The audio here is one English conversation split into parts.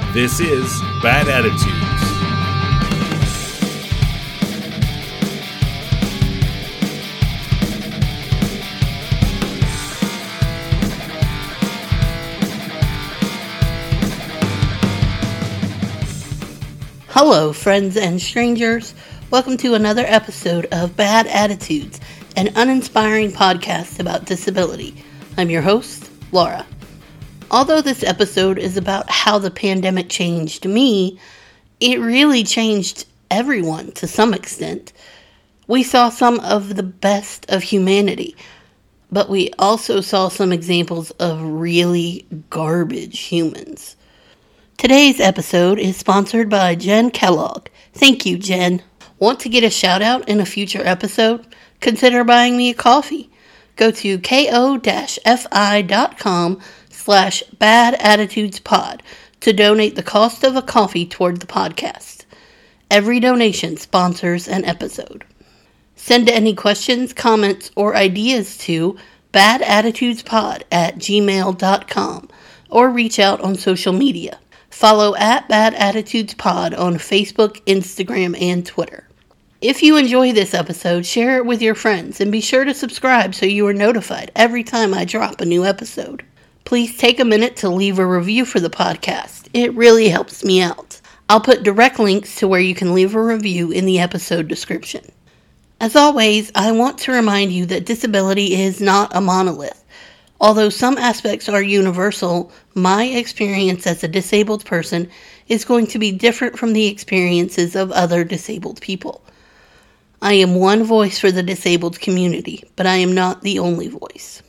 This is Bad Attitudes. Hello, friends and strangers. Welcome to another episode of Bad Attitudes, an uninspiring podcast about disability. I'm your host, Laura. Although this episode is about how the pandemic changed me, it really changed everyone to some extent. We saw some of the best of humanity, but we also saw some examples of really garbage humans. Today's episode is sponsored by Jen Kellogg. Thank you, Jen. Want to get a shout out in a future episode? Consider buying me a coffee. Go to ko-fi.com/badattitudespod to donate the cost of a coffee toward the podcast. Every donation sponsors an episode. Send any questions, comments, or ideas to badattitudespod@gmail.com or reach out on social media. Follow at Bad Attitudes Pod on Facebook, Instagram, and Twitter. If you enjoy this episode, share it with your friends and be sure to subscribe so you are notified every time I drop a new episode. Please take a minute to leave a review for the podcast. It really helps me out. I'll put direct links to where you can leave a review in the episode description. As always, I want to remind you that disability is not a monolith. Although some aspects are universal, my experience as a disabled person is going to be different from the experiences of other disabled people. I am one voice for the disabled community, but I am not the only voice.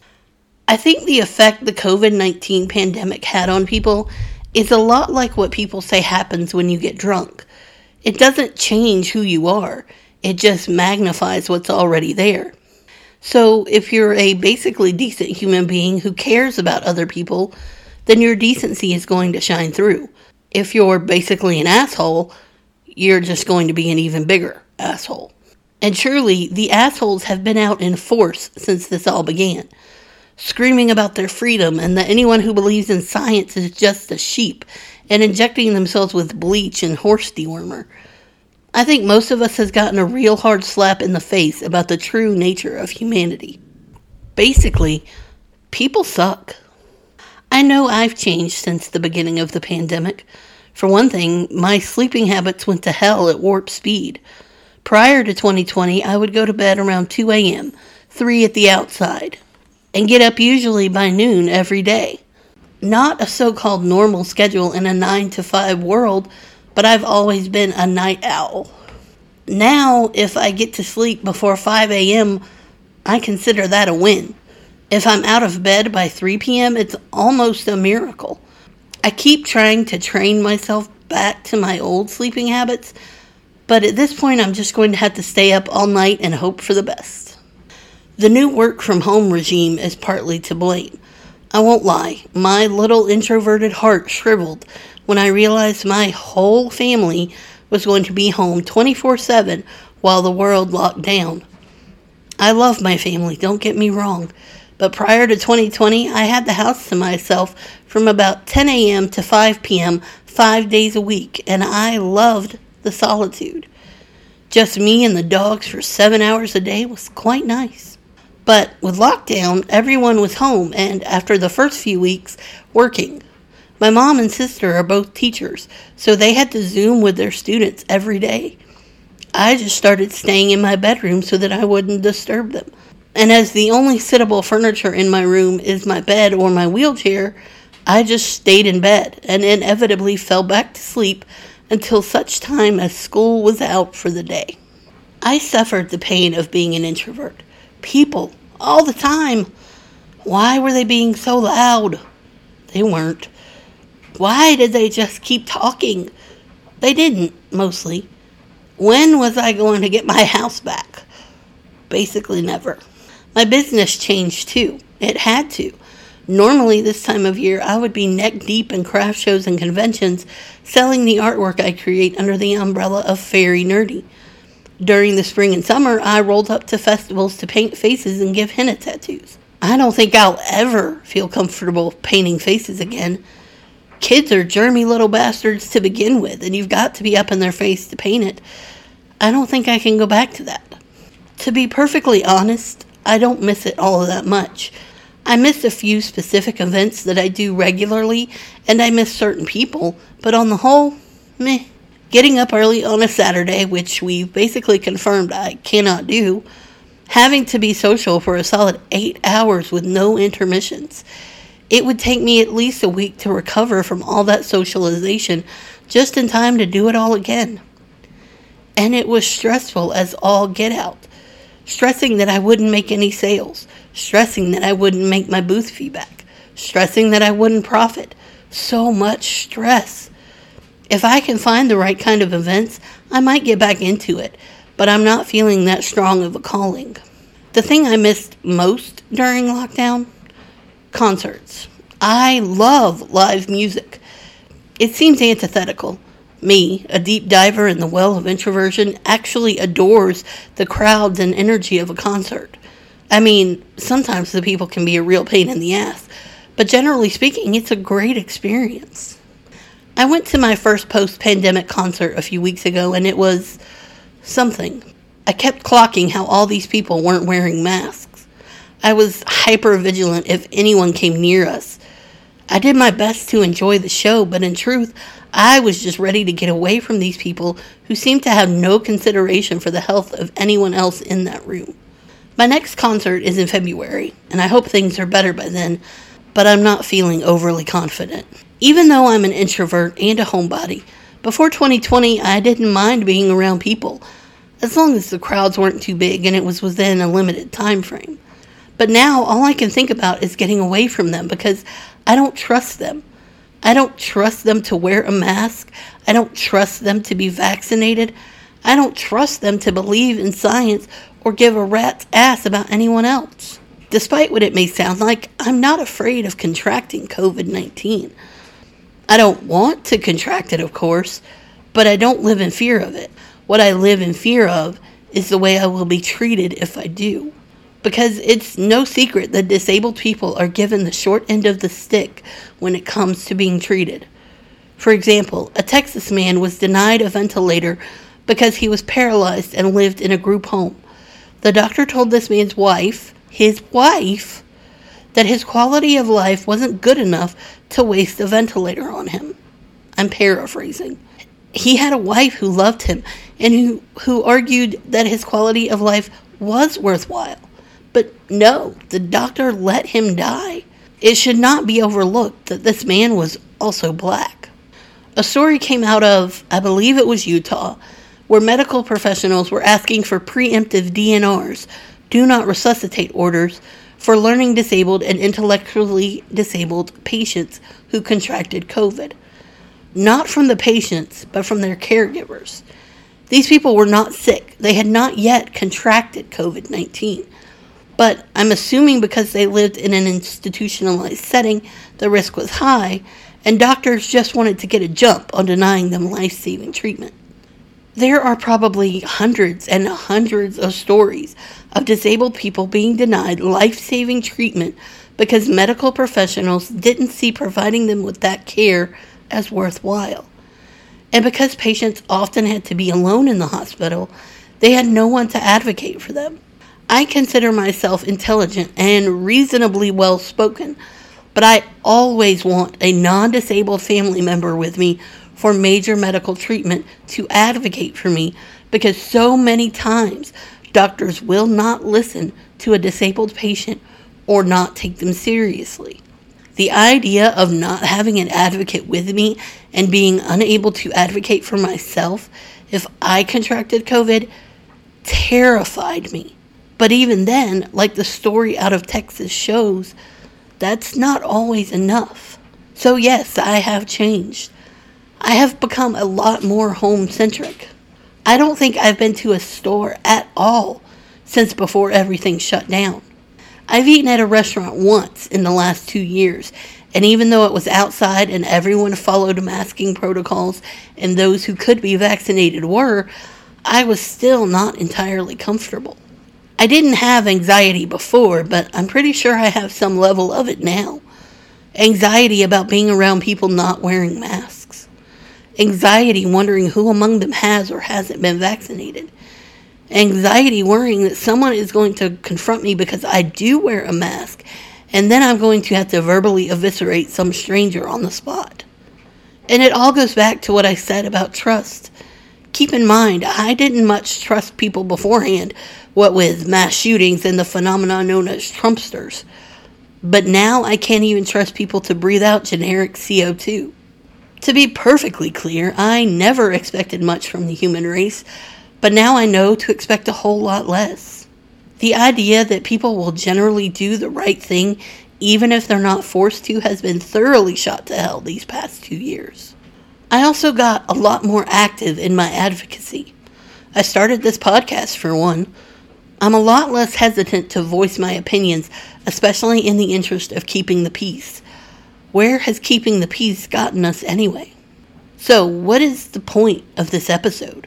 I think the effect the COVID-19 pandemic had on people is a lot like what people say happens when you get drunk. It doesn't change who you are, it just magnifies what's already there. So if you're a basically decent human being who cares about other people, then your decency is going to shine through. If you're basically an asshole, you're just going to be an even bigger asshole. And truly, the assholes have been out in force since this all began, screaming about their freedom and that anyone who believes in science is just a sheep and injecting themselves with bleach and horse dewormer. I think most of us has gotten a real hard slap in the face about the true nature of humanity. Basically, people suck. I know I've changed since the beginning of the pandemic. For one thing, my sleeping habits went to hell at warp speed. Prior to 2020, I would go to bed around 2 a.m., 3 at the outside, and get up usually by noon every day. Not a so-called normal schedule in a 9-to-5 world, but I've always been a night owl. Now, if I get to sleep before 5 a.m., I consider that a win. If I'm out of bed by 3 p.m., it's almost a miracle. I keep trying to train myself back to my old sleeping habits, but at this point, I'm just going to have to stay up all night and hope for the best. The new work-from-home regime is partly to blame. I won't lie, my little introverted heart shriveled when I realized my whole family was going to be home 24/7 while the world locked down. I love my family, don't get me wrong, but prior to 2020, I had the house to myself from about 10 a.m. to 5 p.m. 5 days a week, and I loved the solitude. Just me and the dogs for 7 hours a day was quite nice. But with lockdown, everyone was home, and after the first few weeks, working. My mom and sister are both teachers, so they had to Zoom with their students every day. I just started staying in my bedroom so that I wouldn't disturb them. And as the only sittable furniture in my room is my bed or my wheelchair, I just stayed in bed and inevitably fell back to sleep until such time as school was out for the day. I suffered the pain of being an introvert. People, all the time. Why were they being so loud? They weren't. Why did they just keep talking? They didn't, mostly. When was I going to get my house back? Basically never. My business changed too. It had to. Normally this time of year I would be neck deep in craft shows and conventions selling the artwork I create under the umbrella of Fairy Nerdy. During the spring and summer I rolled up to festivals to paint faces and give henna tattoos. I don't think I'll ever feel comfortable painting faces again. Kids are germy little bastards to begin with, and you've got to be up in their face to paint it. I don't think I can go back to that. To be perfectly honest, I don't miss it all that much. I miss a few specific events that I do regularly, and I miss certain people, but on the whole, meh. Getting up early on a Saturday, which we basically confirmed I cannot do, having to be social for a solid 8 hours with no intermissions. It would take me at least a week to recover from all that socialization, just in time to do it all again. And it was stressful as all get out. Stressing that I wouldn't make any sales. Stressing that I wouldn't make my booth fee back. Stressing that I wouldn't profit. So much stress. If I can find the right kind of events, I might get back into it, but I'm not feeling that strong of a calling. The thing I missed most during lockdown? Concerts. I love live music. It seems antithetical. Me, a deep diver in the well of introversion, actually adores the crowds and energy of a concert. I mean, sometimes the people can be a real pain in the ass, but generally speaking, it's a great experience. I went to my first post-pandemic concert a few weeks ago, and it was something. I kept clocking how all these people weren't wearing masks. I was hyper-vigilant if anyone came near us. I did my best to enjoy the show, but in truth, I was just ready to get away from these people who seemed to have no consideration for the health of anyone else in that room. My next concert is in February, and I hope things are better by then, but I'm not feeling overly confident. Even though I'm an introvert and a homebody, before 2020 I didn't mind being around people, as long as the crowds weren't too big and it was within a limited time frame. But now all I can think about is getting away from them because I don't trust them. I don't trust them to wear a mask. I don't trust them to be vaccinated. I don't trust them to believe in science or give a rat's ass about anyone else. Despite what it may sound like, I'm not afraid of contracting COVID-19. I don't want to contract it, of course, but I don't live in fear of it. What I live in fear of is the way I will be treated if I do. Because it's no secret that disabled people are given the short end of the stick when it comes to being treated. For example, a Texas man was denied a ventilator because he was paralyzed and lived in a group home. The doctor told this man's wife, that his quality of life wasn't good enough to waste a ventilator on him. I'm paraphrasing. He had a wife who loved him and who argued that his quality of life was worthwhile. But no, the doctor let him die. It should not be overlooked that this man was also black. A story came out of, I believe it was Utah, where medical professionals were asking for preemptive DNRs, do not resuscitate orders, for learning disabled and intellectually disabled patients who contracted COVID. Not from the patients, but from their caregivers. These people were not sick. They had not yet contracted COVID-19. But I'm assuming because they lived in an institutionalized setting, the risk was high, and doctors just wanted to get a jump on denying them life-saving treatment. There are probably hundreds and hundreds of stories of disabled people being denied life-saving treatment because medical professionals didn't see providing them with that care as worthwhile. And because patients often had to be alone in the hospital, they had no one to advocate for them. I consider myself intelligent and reasonably well-spoken, but I always want a non-disabled family member with me for major medical treatment to advocate for me because so many times doctors will not listen to a disabled patient or not take them seriously. The idea of not having an advocate with me and being unable to advocate for myself if I contracted COVID terrified me. But even then, like the story out of Texas shows, that's not always enough. So yes, I have changed. I have become a lot more home-centric. I don't think I've been to a store at all since before everything shut down. I've eaten at a restaurant once in the last 2 years, and even though it was outside and everyone followed masking protocols and those who could be vaccinated were, I was still not entirely comfortable. I didn't have anxiety before, but I'm pretty sure I have some level of it now. Anxiety about being around people not wearing masks. Anxiety wondering who among them has or hasn't been vaccinated. Anxiety worrying that someone is going to confront me because I do wear a mask, and then I'm going to have to verbally eviscerate some stranger on the spot. And it all goes back to what I said about trust. Keep in mind, I didn't much trust people beforehand, what with mass shootings and the phenomenon known as Trumpsters. But now I can't even trust people to breathe out generic CO2. To be perfectly clear, I never expected much from the human race, but now I know to expect a whole lot less. The idea that people will generally do the right thing, even if they're not forced to, has been thoroughly shot to hell these past 2 years. I also got a lot more active in my advocacy. I started this podcast for one. I'm a lot less hesitant to voice my opinions, especially in the interest of keeping the peace. Where has keeping the peace gotten us anyway? So, what is the point of this episode?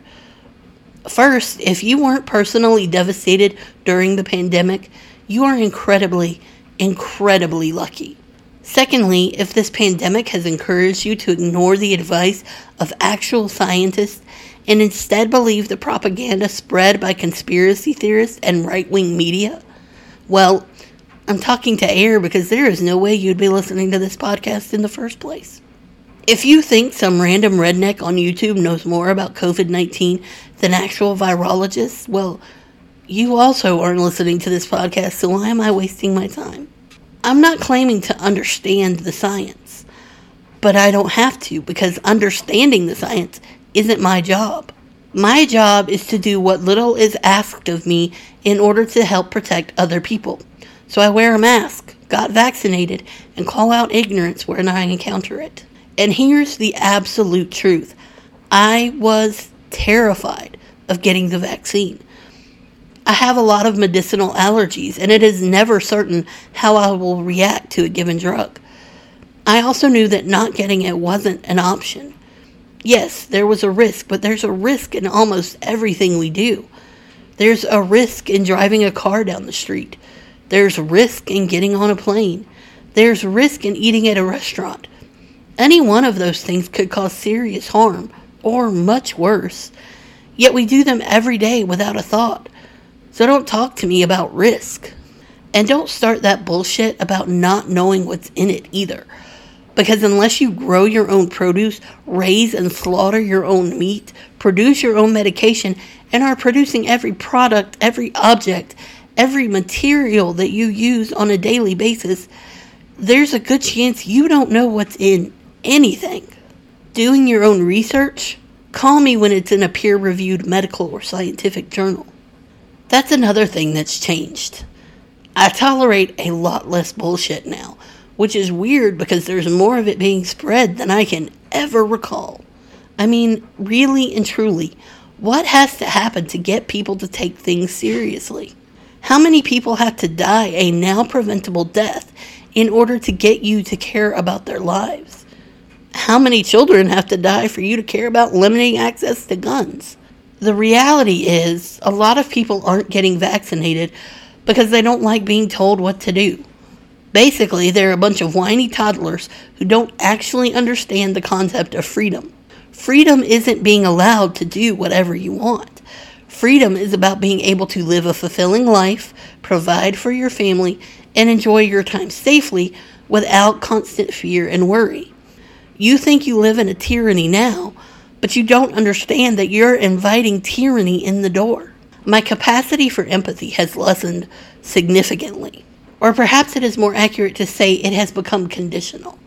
First, if you weren't personally devastated during the pandemic, you are incredibly, incredibly lucky. Secondly, if this pandemic has encouraged you to ignore the advice of actual scientists and instead believe the propaganda spread by conspiracy theorists and right-wing media, well, I'm talking to air because there is no way you'd be listening to this podcast in the first place. If you think some random redneck on YouTube knows more about COVID-19 than actual virologists, well, you also aren't listening to this podcast, so why am I wasting my time? I'm not claiming to understand the science, but I don't have to because understanding the science isn't my job. My job is to do what little is asked of me in order to help protect other people. So I wear a mask, got vaccinated, and call out ignorance when I encounter it. And here's the absolute truth. I was terrified of getting the vaccine. I have a lot of medicinal allergies, and it is never certain how I will react to a given drug. I also knew that not getting it wasn't an option. Yes, there was a risk, but there's a risk in almost everything we do. There's a risk in driving a car down the street. There's risk in getting on a plane. There's risk in eating at a restaurant. Any one of those things could cause serious harm, or much worse. Yet we do them every day without a thought. So don't talk to me about risk. And don't start that bullshit about not knowing what's in it either. Because unless you grow your own produce, raise and slaughter your own meat, produce your own medication, and are producing every product, every object, every material that you use on a daily basis, there's a good chance you don't know what's in anything. Doing your own research? Call me when it's in a peer-reviewed medical or scientific journal. That's another thing that's changed. I tolerate a lot less bullshit now, which is weird because there's more of it being spread than I can ever recall. I mean, really and truly, what has to happen to get people to take things seriously? How many people have to die a now preventable death in order to get you to care about their lives? How many children have to die for you to care about limiting access to guns? The reality is, a lot of people aren't getting vaccinated because they don't like being told what to do. Basically, they're a bunch of whiny toddlers who don't actually understand the concept of freedom. Freedom isn't being allowed to do whatever you want. Freedom is about being able to live a fulfilling life, provide for your family, and enjoy your time safely without constant fear and worry. You think you live in a tyranny now, but you don't understand that you're inviting tyranny in the door. My capacity for empathy has lessened significantly. Or perhaps it is more accurate to say it has become conditional.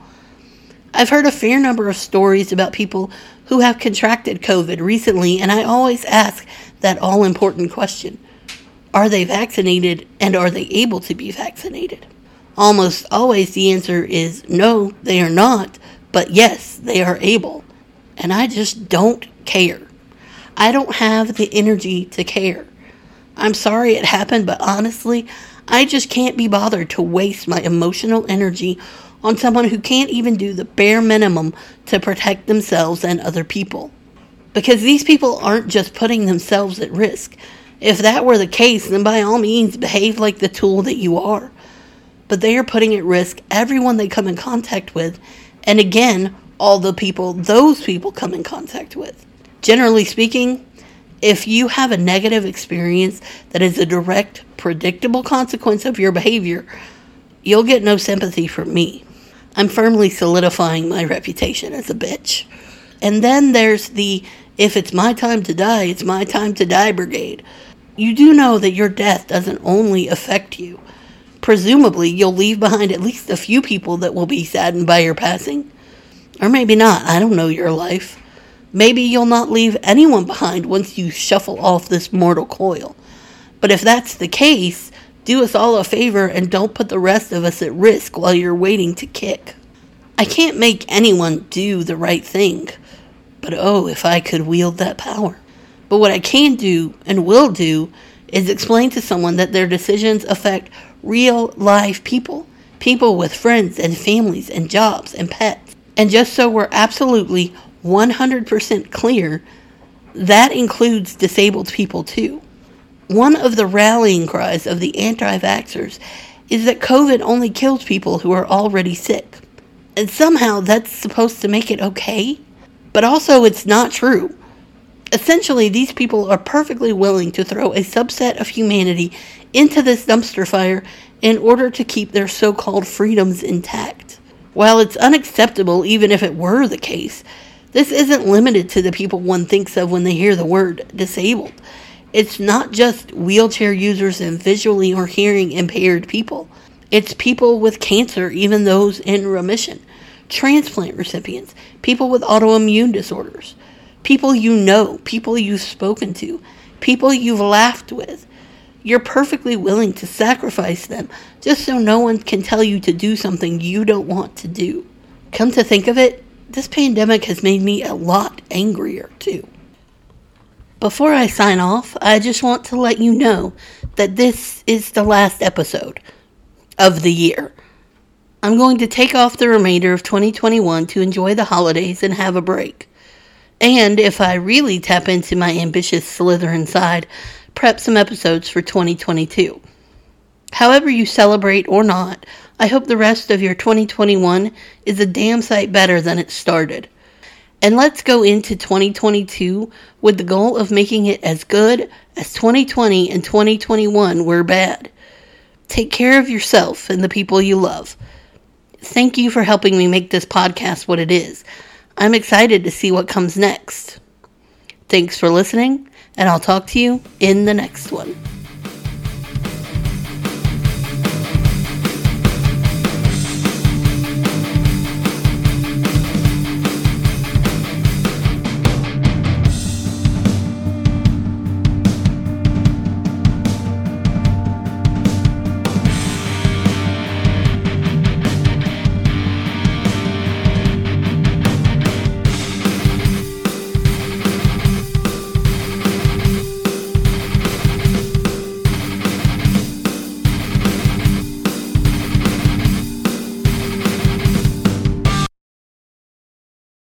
I've heard a fair number of stories about people who have contracted COVID recently, and I always ask that all-important question. Are they vaccinated, and are they able to be vaccinated? Almost always the answer is no, they are not, but yes, they are able. And I just don't care. I don't have the energy to care. I'm sorry it happened, but honestly, I just can't be bothered to waste my emotional energy on someone who can't even do the bare minimum to protect themselves and other people. Because these people aren't just putting themselves at risk. If that were the case, then by all means behave like the tool that you are. but they are putting at risk everyone they come in contact with, and again, all the people those people come in contact with. Generally speaking, if you have a negative experience that is a direct, predictable consequence of your behavior, you'll get no sympathy from me. I'm firmly solidifying my reputation as a bitch. And then there's the, if it's my time to die, it's my time to die brigade. You do know that your death doesn't only affect you. Presumably, you'll leave behind at least a few people that will be saddened by your passing. Or maybe not, I don't know your life. Maybe you'll not leave anyone behind once you shuffle off this mortal coil. But if that's the case, do us all a favor and don't put the rest of us at risk while you're waiting to kick. I can't make anyone do the right thing, but oh, if I could wield that power. But what I can do and will do is explain to someone that their decisions affect real live people. People with friends and families and jobs and pets. And just so we're absolutely 100% clear, that includes disabled people too. One of the rallying cries of the anti-vaxxers is that COVID only kills people who are already sick. And somehow that's supposed to make it okay. But also it's not true. Essentially, these people are perfectly willing to throw a subset of humanity into this dumpster fire in order to keep their so-called freedoms intact. While it's unacceptable even if it were the case, this isn't limited to the people one thinks of when they hear the word disabled. It's not just wheelchair users and visually or hearing impaired people. It's people with cancer, even those in remission, transplant recipients, people with autoimmune disorders, people you know, people you've spoken to, people you've laughed with. You're perfectly willing to sacrifice them just so no one can tell you to do something you don't want to do. Come to think of it, this pandemic has made me a lot angrier too. Before I sign off, I just want to let you know that this is the last episode of the year. I'm going to take off the remainder of 2021 to enjoy the holidays and have a break. And if I really tap into my ambitious Slytherin side, prep some episodes for 2022. However you celebrate or not, I hope the rest of your 2021 is a damn sight better than it started. And let's go into 2022 with the goal of making it as good as 2020 and 2021 were bad. Take care of yourself and the people you love. Thank you for helping me make this podcast what it is. I'm excited to see what comes next. Thanks for listening, and I'll talk to you in the next one.